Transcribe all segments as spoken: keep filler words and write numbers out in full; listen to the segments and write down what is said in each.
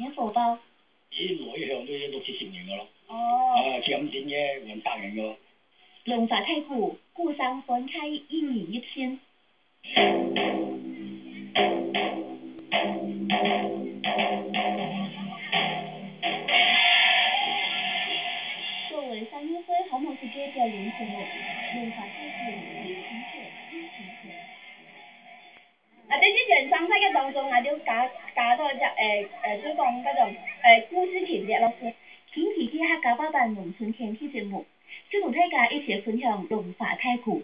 嘅貨包？ 咦，內向都六七十年噶咯。 哦。 啊，前邊嘅運達人個。 龍華太鼓，鼓聲歡開，一年一新。作為三月會項目嘅表演節目，龍華太鼓一情節一情節。 啊！在之前上台嘅當中，我就加加咗只誒誒，就講嗰種誒故事情節咯。 近期嘅客家話版農村天氣節目，就同大家一齊分享龍華太鼓。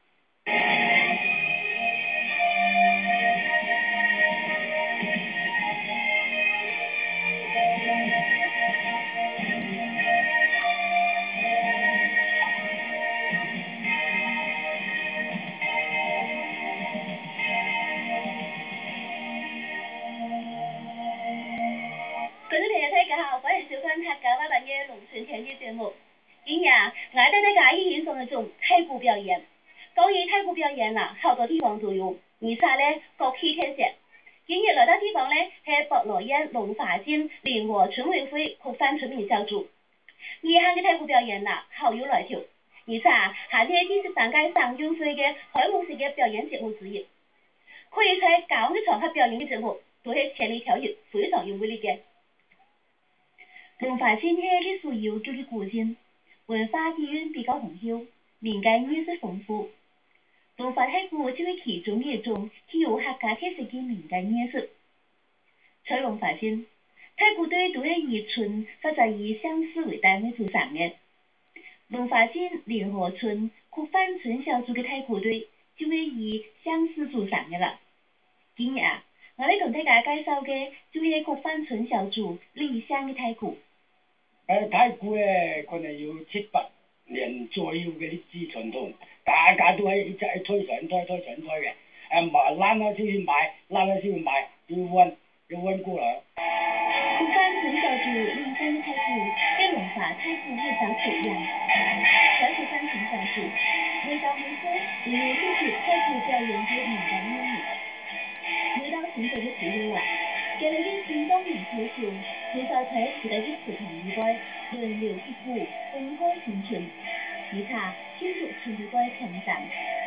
客家話版嘅農村天氣節目，今日我帶大家一起欣賞一種太鼓表演。講起太鼓表演啦，好多地方都有，而且咧各具特色。今日來到地方咧係博羅縣龍華鎮聯和村委會曲範村民小組。以下嘅太鼓表演啦，好有來頭，而且係呢第十三屆省運會嘅開幕式嘅表演節目之一。可以在咁嘅場合表演嘅節目，都係千里挑一，非常有魅力嘅。龍華鎮係歷史悠久嘅古鎮，文化底蘊比較濃厚，民間藝術豐富。龍華太鼓就係其中一種具有客家特色嘅民間藝術。在龍華鎮，太鼓隊都係以村或者以鄉市為單位組成嘅。龍華鎮聯和村曲範村小組嘅太鼓隊就係以鄉市組成嘅啦。今日啊，我哋同大家介紹嘅就係曲範村小組理想嘅太鼓。 誒太鼓咧，可能有七百年左右嘅歷史傳統，大家都係一直推傳推推傳推嘅。誒賣爛咗先去買，爛咗先去賣，要溫要溫過來。 曲範村小組理想嘅太鼓，跟龍華太鼓係相似樣。在曲範村小組，每到每歲都有組織太鼓表演嘅民間演員。每到新年嘅時候啊，嘅你嘅新當年推出，多少睇時代嘅不同以外，輪流擊鼓，公開新春，而且慶祝村裏嘅成長。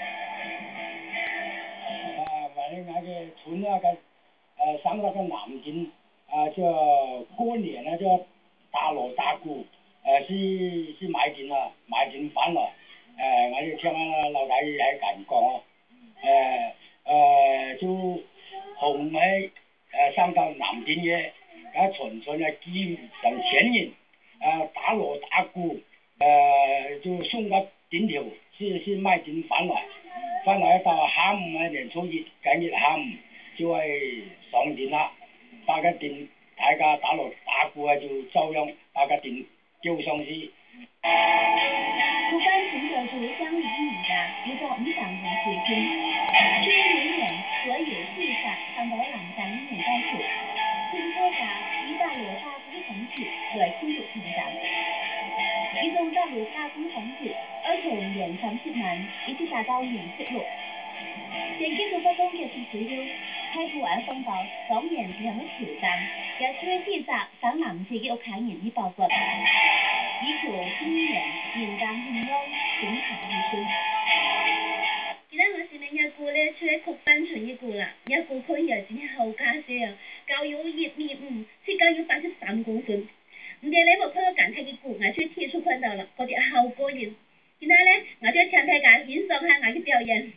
啊，反正那個村那個誒上那個南京啊，叫過年啊，叫打鑼打鼓，誒是是買錢啦，買錢返來，誒我就聽啊老大爺喺咁講哦，誒誒就紅喺誒上到南京嘅，啊純粹係紀上前人，啊打鑼打鼓，誒就送個頂條，是是買錢返來，返來到下午啊年初一緊日下午就係上電啦，把個電大家打鑼打鼓啊就照樣把個電叫上去。 曲範村小組鄉里民家有個五鄉同水村，去年年所有四殺上到南山年代處，村大家以打鑼打鼓嘅方式來慶祝成長。呢種打鑼打鼓方式，而從年三十晚一直打到年十六。在技術活動結束之後，太鼓按放到當年時候嘅挑戰，也就係記載上南街嘅屋企人嘅報告。以求今年年間興旺，景強藝術。而家我是另一個咧，出喺曲範村一個啦，一個可以啊，真係好假死啊！高有一米五，身高有八十三公分。唔知你有冇睇到近睇嘅鼓，我出鐵出看到啦，覺得好過癮。而家咧，我就請大家欣賞下我嘅表演。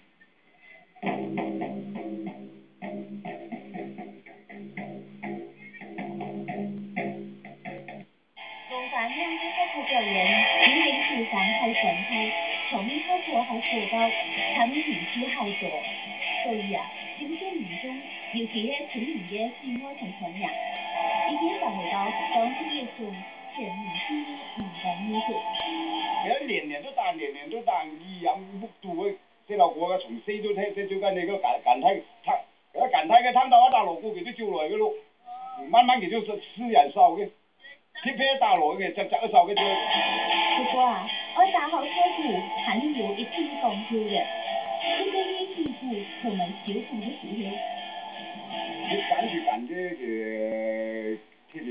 反向嘅太鼓表演，僅僅是上台上台，場面效果還過高，場面人數好多。所以啊，這些民眾，尤其係村民嘅喜愛同傳揚，已經發揮到當地一種全民之民間藝術。 而年年都打，年年都打，依然目睹嘅，即係我嘅從細都睇，即最緊你個近近睇，睇，嗰近睇嘅聽到我打鑼鼓，佢都招來嘅咯，慢慢佢就私人受嘅。撇撇打鑼嘅，隻隻都受嘅啫。 不過啊，我打好太鼓還是有一定講究嘅，呢個呢起鼓同埋小鼓嘅時候。 越緊越緊嘅嘅鐵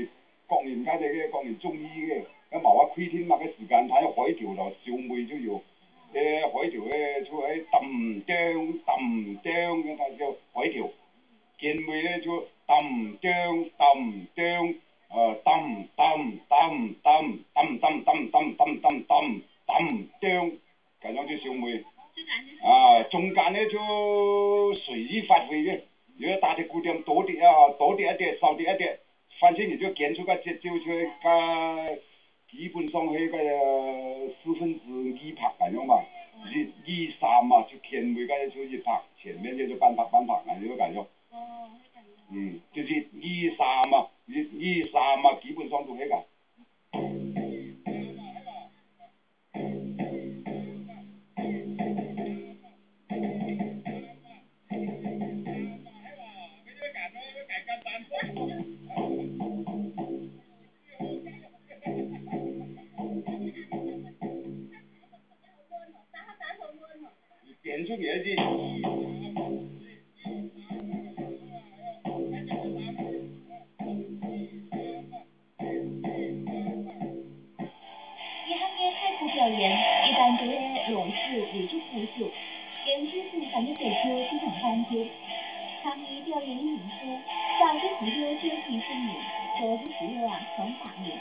睇你嘅講完中醫嘅，咁毛啊開天嘛嘅時間睇海條咯，小妹都要。誒海條咧就喺揼釘揼釘嘅，但叫海條。健妹咧就揼釘揼釘，誒揼揼揼揼揼揼揼揼揼揼揼揼釘，咁樣就小妹。啊，中間咧就隨意發揮嘅，如果打啲鼓點多啲啊，多啲一啲，少啲一啲，反正你就揀出個節奏出嚟，加基本上係個四分之二拍咁樣嘛，二二三嘛就前面個就一拍，前面就半拍半拍咁樣咁樣。哦，嗯，就是二三嘛，二二三嘛，基本上都係個。點出嚟先？ 以下嘅太鼓表演，一般都係龍氏為主鼓手，跟師傅反嘅手球經常翻跳。參與表演嘅人數，少之時有九十四名，多之時有啊上百名。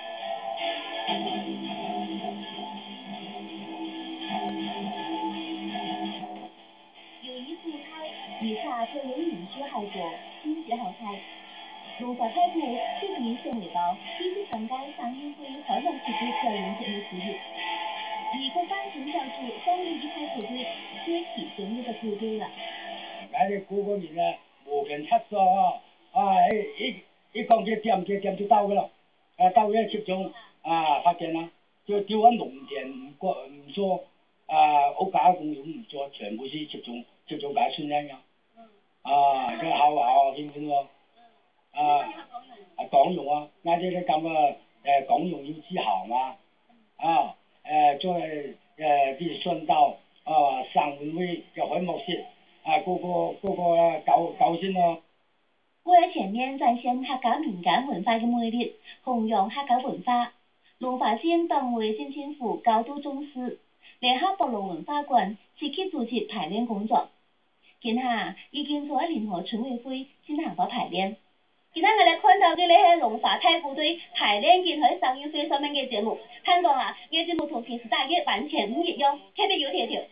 由於舞台以下表演人數還多，經濟好睇。龍華太鼓最近成為到第十三屆上映會開幕式嘅表演節目之一。而國家選手組上面一派部隊最其中一個部隊啦。 我哋嗰個年咧無權出咗啊！啊，一一一講嘅點嘅點就到噶啦，誒到咧接種啊發現啦，就叫緊農田唔過唔做啊屋架公園唔做，全部是接種接種解酸樣樣。啊，個好好興奮喎！啊，啊港用啊，啱啲啲咁啊誒港用要自豪嘛，啊誒再誒啲順道啊上運會嘅開幕式啊個個個個搞搞先咯。 為了全面展現客家民間文化嘅魅力，弘揚客家文化，龍華縣黨委縣政府高度重視，聯合博龍文化館積極組織排練工作，今夏已經在聯合村委會進行咗排練。今天我哋看到嘅呢係龍華太鼓隊排練緊喺上映會上面嘅節目，聽講啊，呢節目同平時大嘅完全唔一樣，特別有條條。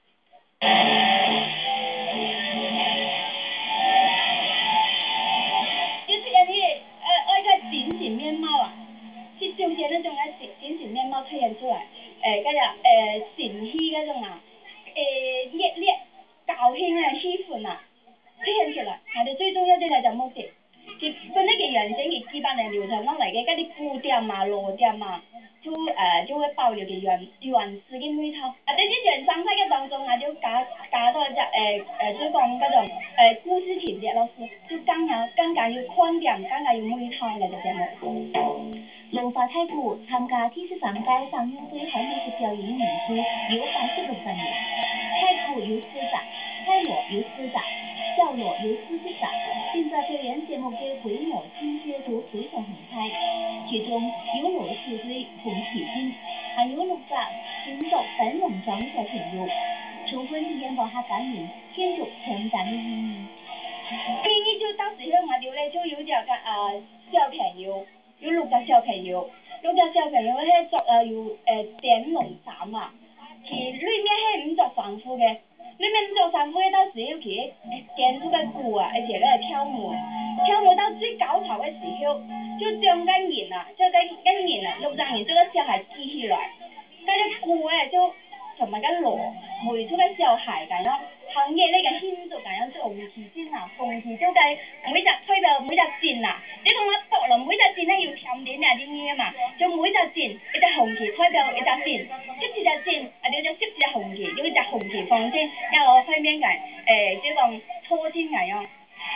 就是人哋誒愛個真實面貌啊，去彰顯嗰種嘅真真實面貌體現出來，誒嗰隻誒神氣嗰種啊，誒熱烈高興嘅氣氛啊，體現出來，我哋最重要嘅就係目的。佢本來嘅原先嘅基本嘅流傳落嚟嘅嗰啲鼓點啊、鑼點啊，就誒、呃、就會保留嘅原原始嘅味道。啊，但是原生態嘅當中啊，就加加多一隻誒誒，就講嗰種誒故事情節咯，就更加更加有看點，更加有味道嘅節目。龍華太鼓參加第十三屆上映會開幕式表演人數有八十六萬人，太鼓有四隻，太鑼有四隻。小鑼有四十隻，現在表演節目嘅規模情節都非常宏大，其中有鑼手隊紅旗軍，還有六隻金屬粉龍裝小朋友，充分體現到客家人建築強大嘅意義。意義就當時喺我哋咧就有隻個啊小朋友，有六個小朋友，六個小朋友係做啊有誒電龍傘啊，其裏面係唔着衫褲嘅。裏面唔着衫褲，到時要佢誒跟住個鼓啊，而且咧跳舞，跳舞到最高潮嘅時候，就將個人啊，將個個人啊，六張人這個小孩舉起來，嗰個鼓誒就同埋個鑼圍住個小孩咁樣，行嘅呢個慶祝咁樣就紅旗先啊，紅旗就計每隻推到每隻箭啊，你同我讀啦，每隻箭咧要甜點啊啲嘢嘛，就每隻箭一隻紅旗推到一隻箭，十幾隻箭啊，你就十幾隻紅旗，有一隻紅旗放先，然後開面嘅誒即係講搓先咁樣。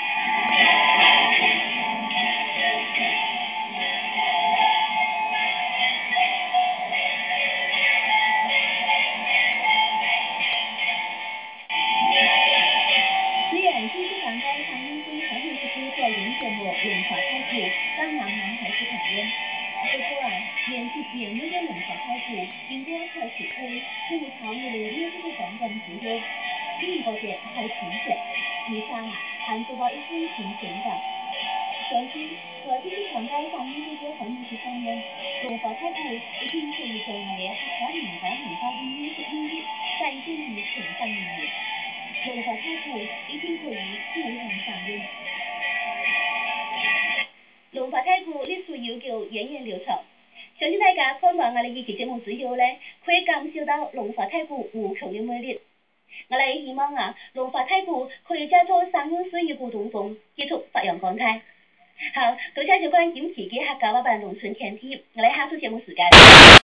雖然第十三屆上映會開幕式嘅表演節目《龍華太鼓》剛剛剛開始排練，不過连续年月的农法太古，经过采取会，可以考虑列这个相关指标。第一个是太清洁，以上啊，含做到一分清洁的。首先，在这些强调上面这些环节上面，农法太古一定可以成为客观民间文化音乐的音乐，展现于全上面。农法太古一定可以互相相应。农法太古历史悠久，源远流长。相信大家看完我哋呢期节目之後咧，可以感受到龍華太鼓無窮嘅魅力。我哋希望啊，龍華太鼓可以借助三樣水嘅古東風，繼續發揚光大。好，多謝收看今期嘅客家話版農村天地，我哋下次節目時間。